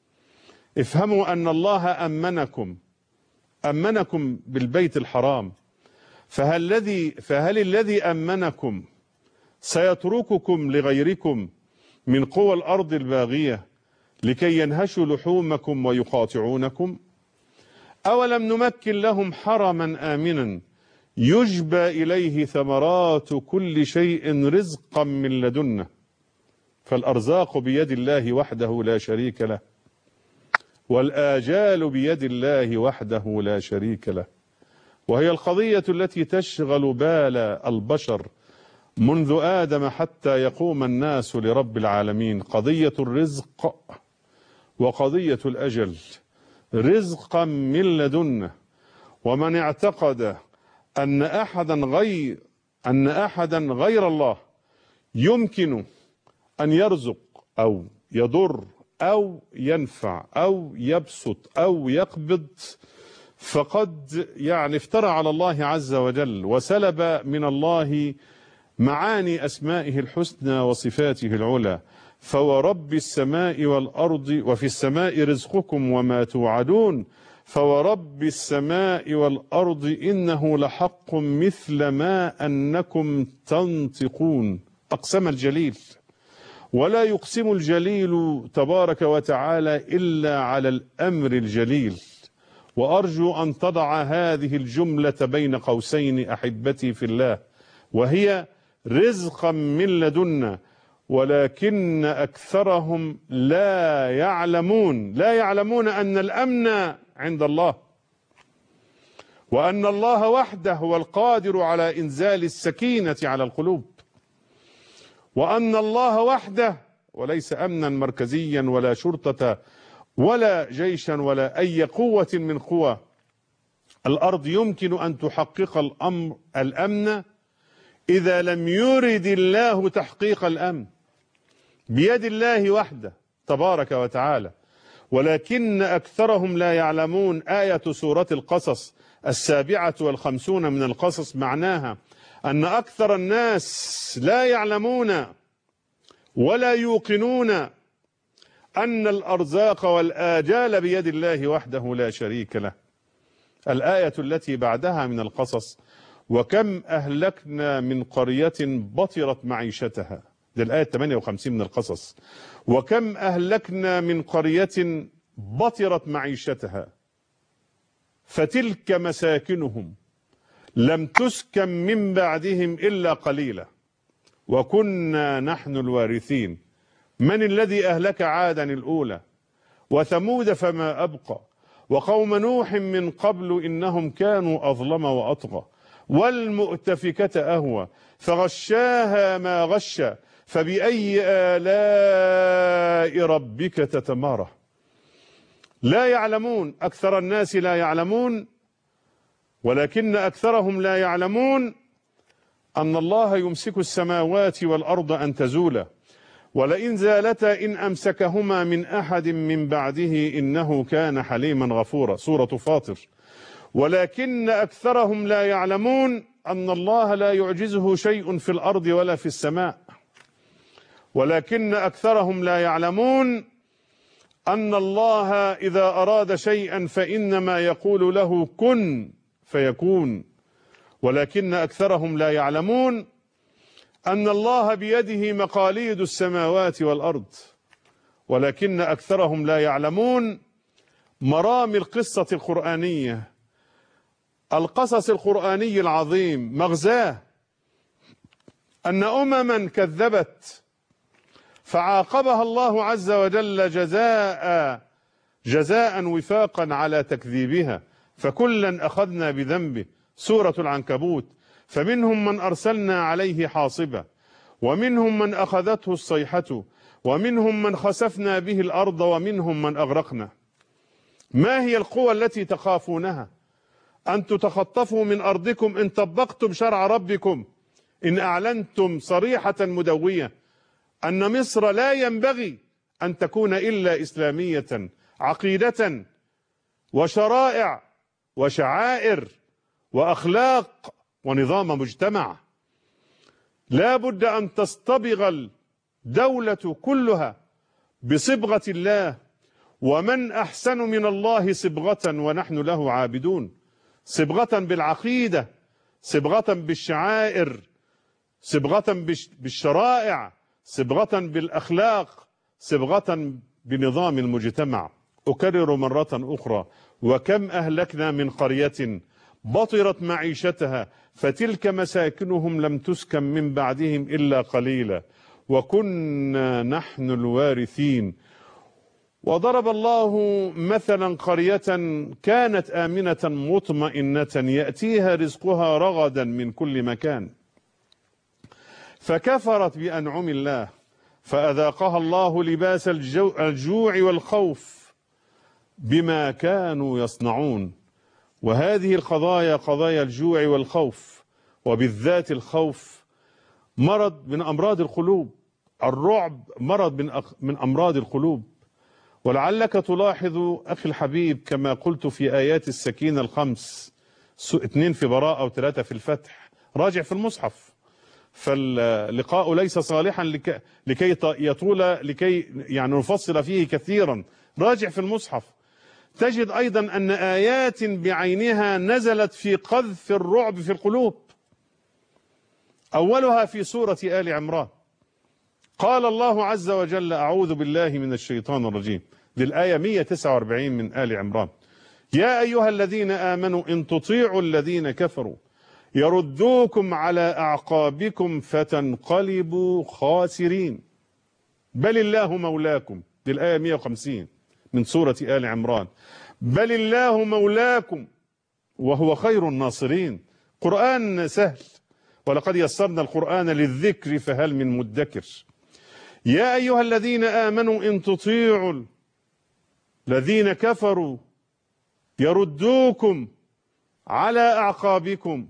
افهموا أن الله أمنكم أمنكم بالبيت الحرام، فهل الذي فهل الذي أمنكم سيترككم لغيركم من قوى الأرض الباغية لكي ينهشوا لحومكم ويقاطعونكم؟ أولم نمكن لهم حرما آمنا يجبى إليه ثمرات كل شيء رزقا من لدنا، فالأرزاق بيد الله وحده لا شريك له، والآجال بيد الله وحده لا شريك له. وهي القضية التي تشغل بال البشر منذ آدم حتى يقوم الناس لرب العالمين، قضية الرزق وقضية الأجل، رزقا من لدنا. ومن اعتقد أن أحدا غير أن أحدا غير الله يمكن أن يرزق أو يضر أو ينفع أو يبسط أو يقبض فقد يعني افترى على الله عز وجل وسلب من الله معاني أسمائه الحسنى وصفاته العلى. فورب السماء والأرض وفي السماء رزقكم وما توعدون فورب السماء والأرض إنه لحق مثل ما أنكم تنطقون. أقسم الجليل، ولا يقسم الجليل تبارك وتعالى إلا على الأمر الجليل. وأرجو أن تضع هذه الجملة بين قوسين أحبتي في الله، وهي رزقا من لدنا، ولكن أكثرهم لا يعلمون لا يعلمون أن الأمن عند الله، وأن الله وحده هو القادر على إنزال السكينة على القلوب، وأن الله وحده وليس أمنا مركزيا ولا شرطة ولا جيشا ولا أي قوة من قوى الأرض يمكن أن تحقق الأمر الأمن إذا لم يرد الله تحقيق الأمن. بيد الله وحده تبارك وتعالى، ولكن أكثرهم لا يعلمون. آية سورة القصص السابعة والخمسون من القصص معناها أن أكثر الناس لا يعلمون ولا يوقنون أن الأرزاق والآجال بيد الله وحده لا شريك له. الآية التي بعدها من القصص: وكم أهلكنا من قرية بطرت معيشتها. دي الآية ثمانية وخمسين من القصص. وكم أهلكنا من قرية بطرت معيشتها فتلك مساكنهم لم تسكن من بعدهم إلا قليلا وكنا نحن الوارثين. من الذي أهلك عادا الأولى وثمود فما أبقى وقوم نوح من قبل إنهم كانوا أظلم وأطغى والمؤتفكة أهوى فغشاها ما غشى فبأي آلاء ربك تتمارى. لا يعلمون، أكثر الناس لا يعلمون، ولكن أكثرهم لا يعلمون أن الله يمسك السماوات والأرض أن تزولا ولئن زالتا إن أمسكهما من أحد من بعده إنه كان حليما غفورا. سورة فاطر. ولكن أكثرهم لا يعلمون أن الله لا يعجزه شيء في الأرض ولا في السماء. ولكن أكثرهم لا يعلمون أن الله إذا أراد شيئا فإنما يقول له كن فيكون. ولكن أكثرهم لا يعلمون أن الله بيده مقاليد السماوات والأرض. ولكن أكثرهم لا يعلمون مرامي القصة القرآنية، القصص القرآني العظيم، مغزاه أن أمما كذبت فعاقبها الله عز وجل جزاء جزاء وفاقا على تكذيبها، فكلا أخذنا بذنبه. سورة العنكبوت. فمنهم من أرسلنا عليه حاصبا، ومنهم من أخذته الصيحة، ومنهم من خسفنا به الأرض، ومنهم من أغرقنا. ما هي القوى التي تخافونها أن تتخطفوا من أرضكم إن طبقتم شرع ربكم، إن أعلنتم صريحة مدوية أن مصر لا ينبغي أن تكون إلا إسلامية، عقيدة وشرائع وشعائر وأخلاق ونظام مجتمع. لا بد أن تصطبغ الدولة كلها بصبغة الله، ومن أحسن من الله صبغة ونحن له عابدون. صبغة بالعقيدة، صبغة بالشعائر، صبغة بالشرائع، صبغة بالأخلاق، صبغة بنظام المجتمع. أكرر مرة أخرى: وكم أهلكنا من قرية بطرت معيشتها فتلك مساكنهم لم تسكن من بعدهم إلا قليلا وكنا نحن الوارثين. وضرب الله مثلا قرية كانت آمنة مطمئنة يأتيها رزقها رغدا من كل مكان فكفرت بأنعم الله فأذاقها الله لباس الجوع والخوف بما كانوا يصنعون. وهذه القضايا قضايا الجوع والخوف، وبالذات الخوف مرض من أمراض القلوب، الرعب مرض من من أمراض القلوب. ولعلك تلاحظ أخي الحبيب كما قلت في آيات السكينة الخمس، اثنين في براءة وثلاثة في الفتح، راجع في المصحف. فاللقاء ليس صالحا لكي, لكي يطول لكي يعني نفصل فيه كثيرا، راجع في المصحف تجد أيضا أن آيات بعينها نزلت في قذف الرعب في القلوب. أولها في سورة آل عمران، قال الله عز وجل: أعوذ بالله من الشيطان الرجيم، دي الآية مئة وتسعة وأربعين من آل عمران: يا أيها الذين آمنوا إن تطيعوا الذين كفروا يردوكم على أعقابكم فتنقلبوا خاسرين بل الله مولاكم، دي الآية مئة وخمسين من سورة آل عمران. بل الله مولاكم وهو خير الناصرين. قرآن سهل، ولقد يسرنا القرآن للذكر فهل من مدكر. يا أيها الذين آمنوا إن تطيعوا الذين كفروا يردوكم على أعقابكم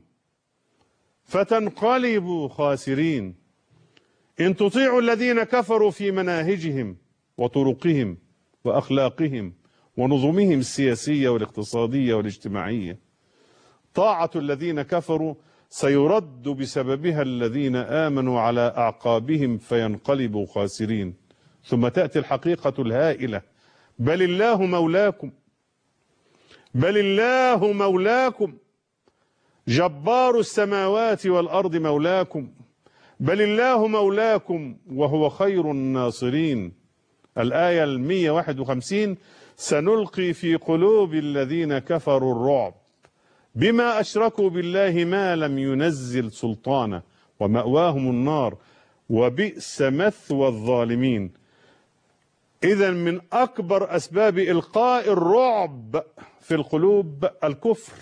فتنقلبوا خاسرين. إن تطيعوا الذين كفروا في مناهجهم وطرقهم وأخلاقهم ونظمهم السياسية والاقتصادية والاجتماعية، طاعة الذين كفروا سيرد بسببها الذين آمنوا على أعقابهم فينقلبوا خاسرين. ثم تأتي الحقيقة الهائلة: بل الله مولاكم، بل الله مولاكم جبار السماوات والأرض مولاكم، بل الله مولاكم وهو خير الناصرين. الآية المئة وواحد وخمسين: سنلقي في قلوب الذين كفروا الرعب بما أشركوا بالله ما لم ينزل سلطانا ومأواهم النار وبئس مثوى الظالمين. إذن من أكبر أسباب إلقاء الرعب في القلوب الكفر،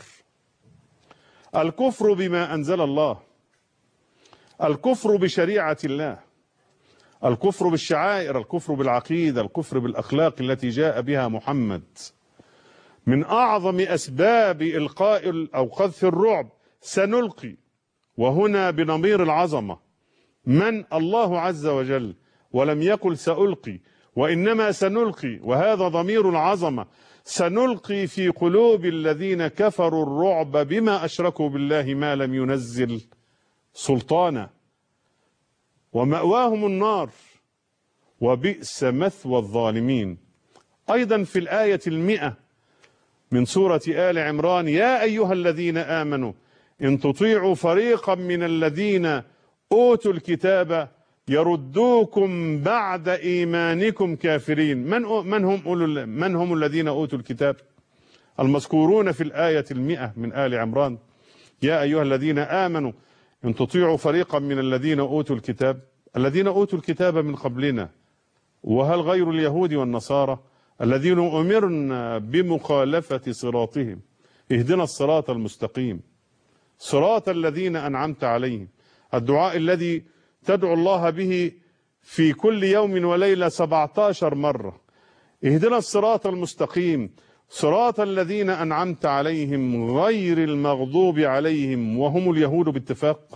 الكفر بما أنزل الله، الكفر بشريعة الله، الكفر بالشعائر، الكفر بالعقيدة، الكفر بالأخلاق التي جاء بها محمد. من أعظم أسباب إلقاء أو قذف الرعب سنلقي، وهنا بضمير العظمة، من الله عز وجل، ولم يقل سألقي وإنما سنلقي، وهذا ضمير العظمة. سنلقي في قلوب الذين كفروا الرعب بما أشركوا بالله ما لم ينزل سلطانا ومأواهم النار وبئس مثوى الظالمين. أيضا في الآية المئة من سورة آل عمران: يا أيها الذين آمنوا إن تطيعوا فريقا من الذين أوتوا الكتاب يردوكم بعد إيمانكم كافرين. من من هم أولو من هم الذين أوتوا الكتاب؟ المذكورون في الآية المئة من آل عمران: يا أيها الذين آمنوا إن تطيعوا فريقا من الذين أوتوا الكتاب الذين أوتوا الكتاب من قبلنا وهل غير اليهود والنصارى الذين أمرنا بمخالفة صراطهم اهدنا الصراط المستقيم صراط الذين أنعمت عليهم. الدعاء الذي تدعو الله به في كل يوم وليلة سبعة عشر مرة. اهدنا الصراط المستقيم صراط الذين أنعمت عليهم غير المغضوب عليهم وهم اليهود باتفاق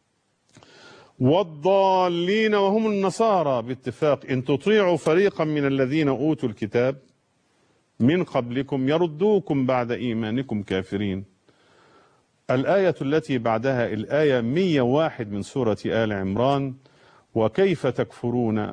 والضالين وهم النصارى باتفاق. إن تطيعوا فريقا من الذين أوتوا الكتاب من قبلكم يردوكم بعد إيمانكم كافرين. الآية التي بعدها الآية مئة وواحد من سورة آل عمران. وكيف تكفرون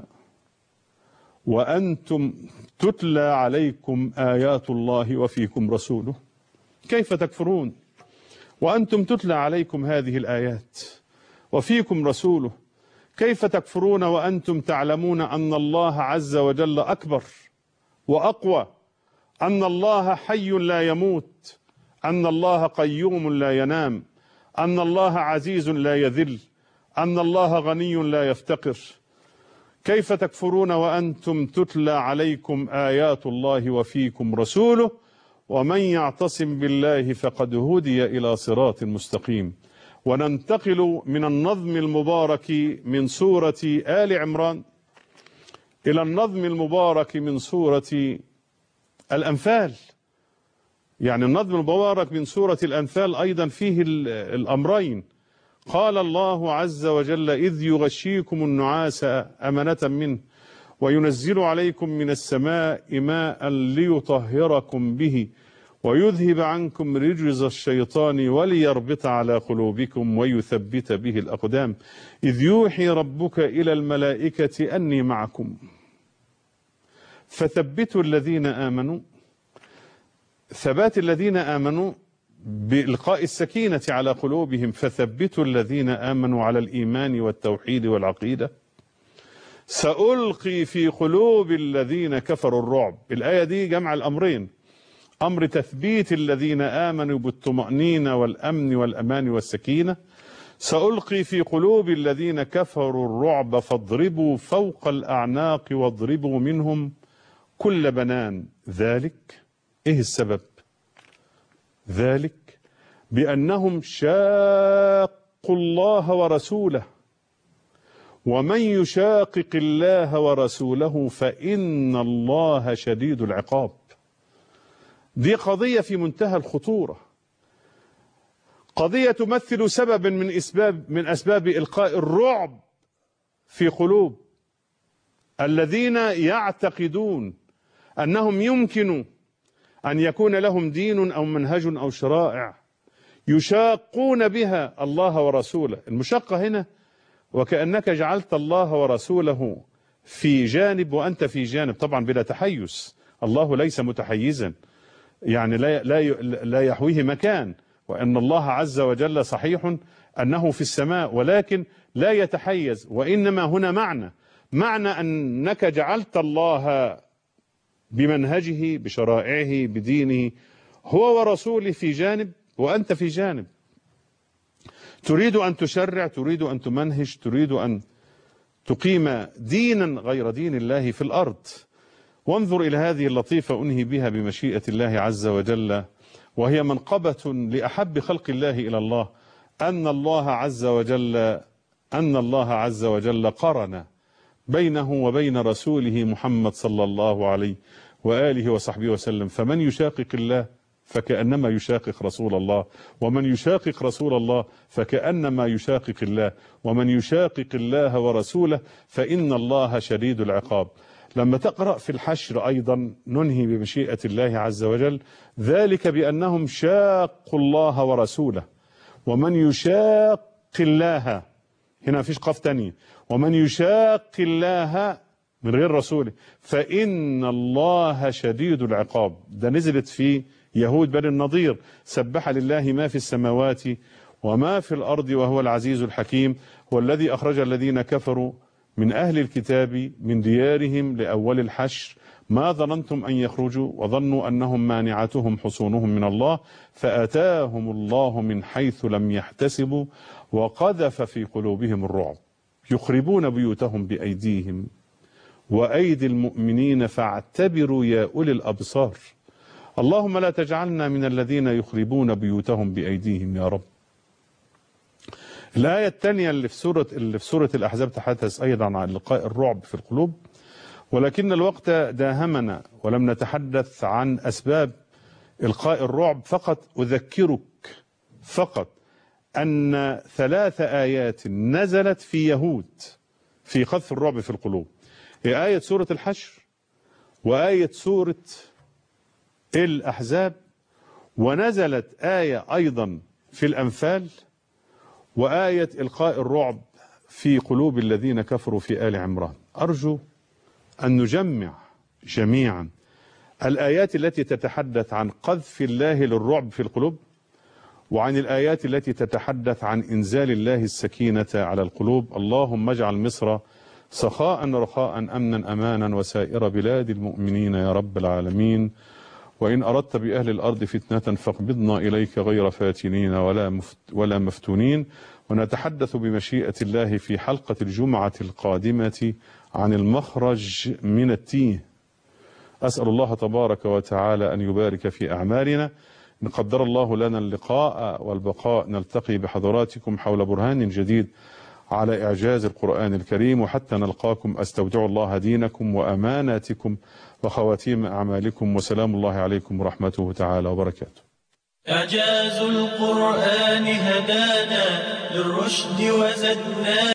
وأنتم تتلى عليكم آيات الله وفيكم رسوله. كيف تكفرون وأنتم تتلى عليكم هذه الآيات وفيكم رسوله. كيف تكفرون وأنتم تعلمون أن الله عز وجل أكبر وأقوى، أن الله حي لا يموت، أن الله قيوم لا ينام، أن الله عزيز لا يذل، أن الله غني لا يفتقر. كيف تكفرون وأنتم تتلى عليكم آيات الله وفيكم رسوله ومن يعتصم بالله فقد هدي إلى صراط مستقيم. وننتقل من النظم المبارك من سورة آل عمران إلى النظم المبارك من سورة الأنفال. يعني النظم المبارك من سورة الأنفال أيضا فيه الأمرين. قال الله عز وجل إذ يغشيكم النعاس أمنة منه وينزل عليكم من السماء ماء ليطهركم به ويذهب عنكم رجز الشيطان وليربط على قلوبكم ويثبت به الأقدام إذ يوحي ربك إلى الملائكة أني معكم فثبتوا الذين آمنوا. ثبات الذين آمنوا بإلقاء السكينة على قلوبهم. فثبتوا الذين آمنوا على الإيمان والتوحيد والعقيدة. سألقي في قلوب الذين كفروا الرعب. الآية دي جمع الأمرين، أمر تثبيت الذين آمنوا بالطمأنينة والأمن والأمان والسكينة. سألقي في قلوب الذين كفروا الرعب فاضربوا فوق الأعناق واضربوا منهم كل بنان. ذلك إيه السبب؟ ذلك بأنهم شاقوا الله ورسوله ومن يشاقق الله ورسوله فإن الله شديد العقاب. دي قضية في منتهى الخطورة، قضية تمثل سببا من أسباب من أسباب إلقاء الرعب في قلوب الذين يعتقدون أنهم يمكن أن يكون لهم دين أو منهج أو شرائع يشاقون بها الله ورسوله. المشقة هنا وكأنك جعلت الله ورسوله في جانب وأنت في جانب، طبعا بلا تحيز. الله ليس متحيزا، يعني لا لا لا يحويه مكان، وأن الله عز وجل صحيح أنه في السماء ولكن لا يتحيز. وإنما هنا معنى معنى أنك جعلت الله بمنهجه بشرائعه بدينه هو ورسوله في جانب وأنت في جانب. تريد أن تشرع، تريد أن تمنهج، تريد أن تقيم دينا غير دين الله في الأرض. وانظر إلى هذه اللطيفة أنهي بها بمشيئة الله عز وجل، وهي منقبة لأحب خلق الله إلى الله، أن الله عز وجل أن الله عز وجل قرن بينه وبين رسوله محمد صلى الله عليه وآله وصحبه وسلم. فمن يشاقق الله فكأنما يشاقق رسول الله، ومن يشاقق رسول الله فكأنما يشاقق الله، ومن يشاقق الله ورسوله فإن الله شديد العقاب. لما تقرأ في الحشر أيضا ننهي بمشيئة الله عز وجل ذلك بأنهم شاقوا الله ورسوله. ومن يشاق الله، هنا فيش قاف تانية، ومن يشاق الله من غير رسوله فإن الله شديد العقاب. ده نزلت في يهود بني النضير. سبح لله ما في السماوات وما في الأرض وهو العزيز الحكيم، هو الذي أخرج الذين كفروا من أهل الكتاب من ديارهم لأول الحشر ما ظننتم أن يخرجوا وظنوا أنهم مانعتهم حصونهم من الله فأتاهم الله من حيث لم يحتسبوا وقذف في قلوبهم الرعب يخربون بيوتهم بأيديهم وأيدي المؤمنين فاعتبروا يا أولي الأبصار. اللهم لا تجعلنا من الذين يخربون بيوتهم بأيديهم يا رب. الآية الثانية اللي في سورة اللي في سورة الأحزاب تحدث أيضا عن إلقاء الرعب في القلوب، ولكن الوقت داهمنا ولم نتحدث عن أسباب إلقاء الرعب. فقط أذكرك فقط أن ثلاث آيات نزلت في يهود في قذف الرعب في القلوب، هي آية سورة الحشر وآية سورة الأحزاب، ونزلت آية أيضا في الأنفال، وآية إلقاء الرعب في قلوب الذين كفروا في آل عمران. أرجو أن نجمع جميعا الآيات التي تتحدث عن قذف الله للرعب في القلوب، وعن الآيات التي تتحدث عن إنزال الله السكينة على القلوب. اللهم اجعل مصر سخاء رخاء أمنا أمانا وسائر بلاد المؤمنين يا رب العالمين. وإن أردت بأهل الأرض فتنة فاقبضنا إليك غير فاتنين ولا مفت ولا مفتونين. ونتحدث بمشيئة الله في حلقة الجمعة القادمة عن المخرج من التيه. أسأل الله تبارك وتعالى أن يبارك في أعمالنا. إن قدر الله لنا اللقاء والبقاء نلتقي بحضراتكم حول برهان جديد على إعجاز القرآن الكريم. وحتى نلقاكم أستودع الله دينكم وأماناتكم وخواتيم أعمالكم، وسلام الله عليكم ورحمته تعالى وبركاته. إعجاز القرآن هدانا للرشد وزدنا